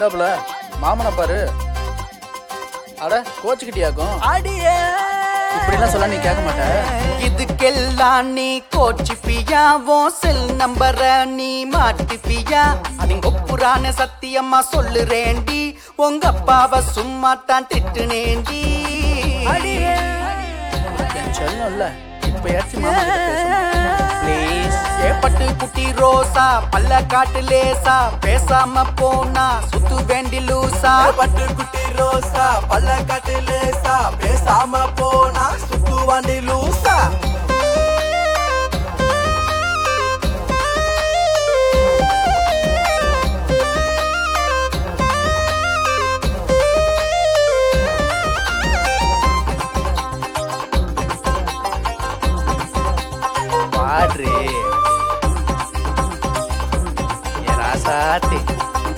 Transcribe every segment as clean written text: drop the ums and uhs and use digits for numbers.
வந்தாப்புல மாமனை பாரு. அட கோச்சுக்கிட்டியாக்கும். அடியே இப்படிலாம் சொல்ல நீ கேட்க மாட்ட. இதுக்கெல்லாம் நீ கோச்சிப்பியா? ஓ செல் நம்பரை நீ மாட்டிப்பியா? அதிங்க புராண சத்தியம்மா சொல்லுறேண்டி, உங்க அப்பாவை சும்மா தான் திட்டுனேண்டி. என் செல்லம் இல்ல, இப்பயாச்சும் மாமா கிட்ட பேசணும். ப்ளீஸ். ஏப்பட்டு குட்டி ரோசா பல்ல காட்டு லேசா, பேசாம போனா சுத்து வேண்டி லூசா. பட்டு குட்டி ரோசா பல்ல காட்டு லேசா, பேசாம போனா சுத்து வண்டி லூசா. பாட்ரி ராசாத்தி.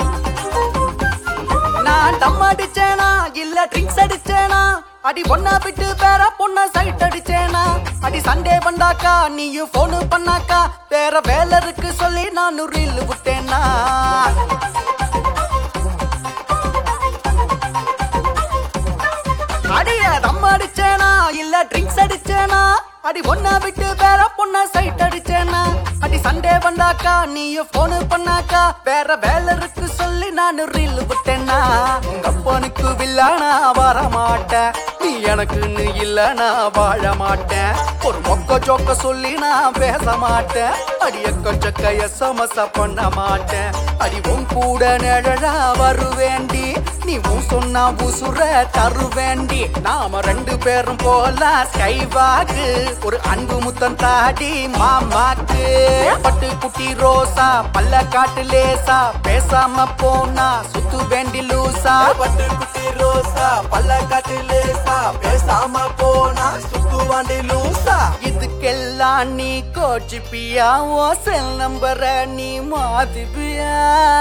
நான் டம் அடிச்சேனா இல்ல ட்ரிங்க்ஸ் அடிச்சேனா? அடி ஒன்னா விட்டு வேற பொண்ண சைட் அடிச்சேனா? அடி சண்டே வந்தாக்கா நீயும் போனு பண்ணாக்கா, வேற வேலை இருக்கு சொல்லி நான் ரீல் விட்டேனா? அடிய டம் அடிச்சேனா இல்ல ட்ரிங்க்ஸ் அடிச்சேனா? அடி ஒன்னா விட்டு வேற பொண்ண சைட் அடிச்சேனா? அடி சண்டே வந்தாக்கா நீயும் போனு பண்ணாக்கா, வேற வேலை இருக்கு சொல்லி நான் ரீல் விட்டேனா? உங்க அப்பனுக்கு வில்லானா வர மாட்டேன், நீ எனக்குன்னு இல்ல நான் வாழ மாட்டேன். ஒரு மொக்க ஜோக்க சொல்லி நான் பேச மாட்டேன், அடி எக்கச்சக்க எஸ்எம்எஸ் பண்ண மாட்டேன். அடி உன் கூட நிழலா வருவேண்டி, நீ உன் சொன்னா உசுர தருவேண்டி. நாம ரெண்டு பேரும் போல ஸ்கைவாக்கு, ஒரு அன்பு முத்தம் தாடி மாமாக்கு. பட்டு குட்டி ரோசா பல்ல காட்டு லேசா, பேசாம போனா சுத்து வேண்டி லூசா. பட்டு குட்டி ரோசா பல்ல காட்டு லேசா, பேசாம போனா சுத்து வண்டி லூசா. இதுக்கெல்லாம் நீ கோச்சிப்பியா? ஓ செல் நம்பரை நீ மாத்திப்பியா?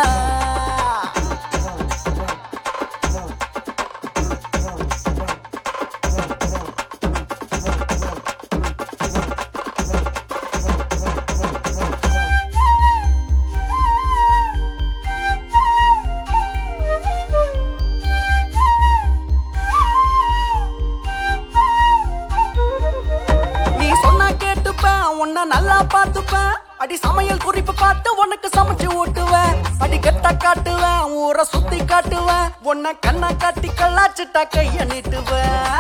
உன்ன நல்லா பார்த்துப்பேன், அடி சமையல் குறிப்பு பார்த்து உனக்கு சமைச்சு ஊட்டுவேன். அடி கெட்ட காட்டுவேன், ஊரை சுத்தி காட்டுவேன், உன்னை கண்ணா காட்டி கல்லாச்சிட்டா கைய நீட்டுவேன்.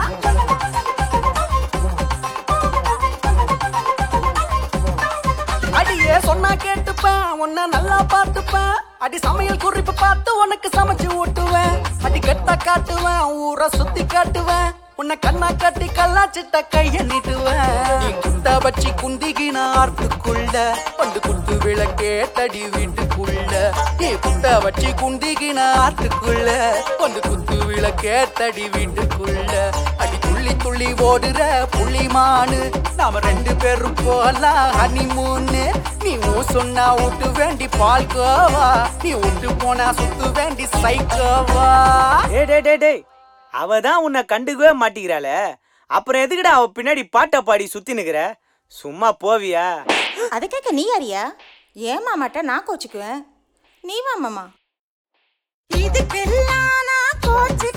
அடியே சொன்னா கேட்டுப்பேன், உன்னை நல்லா பார்த்துப்பேன், அடி சமையல் குறிப்பு பார்த்து உனக்கு சமைச்சு ஊட்டுவேன். அடி கெட்ட காட்டுவேன், ஊரை சுத்தி காட்டுவேன், உன்னை கண்ணா காட்டி கல்லாச்சிட்ட கைய நீட்டுவேன். நீ குட்ட வச்சி குந்திகின ஆர்த்துக்குள்ள, பண்டு குத்து விளக்கே தடி வீட்டுக்குள்ள. நீ குட்ட வச்சி குந்திகின ஆர்த்துக்குள்ள, பண்டு குத்து விளக்கே தடி வீட்டுக்குள்ள. அடி துள்ளி துள்ளி ஓடுற புள்ளிமானு, நாம ரெண்டு பேரும் போலாம் ஹனிமூனு. நீ சொன்னா விட்டு வேண்டி பால்கோவா, நீ விட்டு போனா சுத்து வேண்டி சைக்கோவா. டேய் அவதான் உன்னை கண்டுக்கவே மாட்டிக்கிறாள, அப்புறம் எதுக்குடா அவ பின்னாடி பாட்ட பாடி சுத்தி நிக்கிற? சும்மா போவியா? அதை கேட்க நீ யாரியா? ஏன் மாமாட்ட நான் கோச்சுக்குவேன், நீ வா மாமா. இதுக்கெல்லாம் நான் கோச்சு